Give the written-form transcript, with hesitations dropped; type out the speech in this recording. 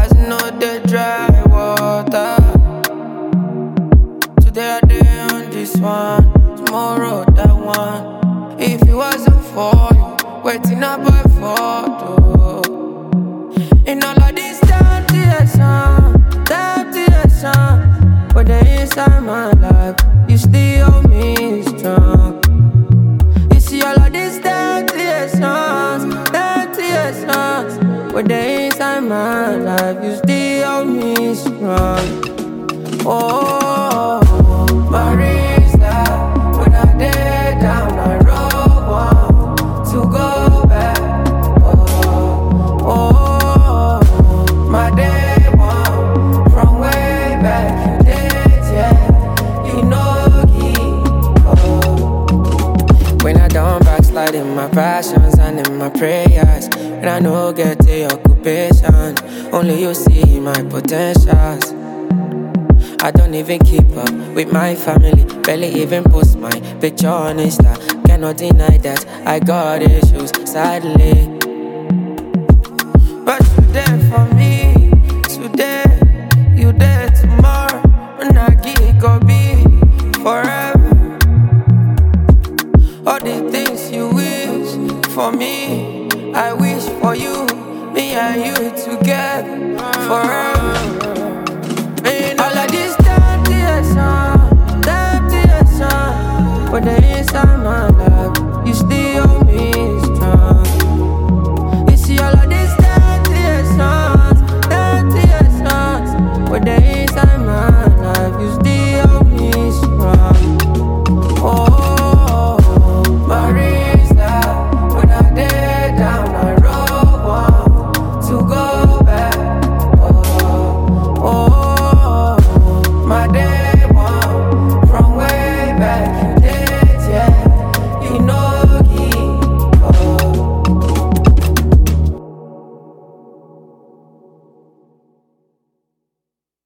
As you know the dry water. Today I day on this one, tomorrow that one. If it wasn't for you, waiting up by photo. In all of this temptation, but they inside my life, you still hold me strong. You see all of these temptations, but they inside my life, you still hold me strong. Oh, Marisa, when I did down, I wrote one to go back. Oh, my day one from way back. You did, yeah, you know it. When I don't backslide in my passions and in my prayers, when I no get the occupation, only you see my potentials. I don't even keep up with my family, barely even post my picture on Insta. Cannot deny that I got issues, sadly. But you there for me, today, you there tomorrow. When I get go be forever. All the things you wish for me, I wish for you. Me and you together forever.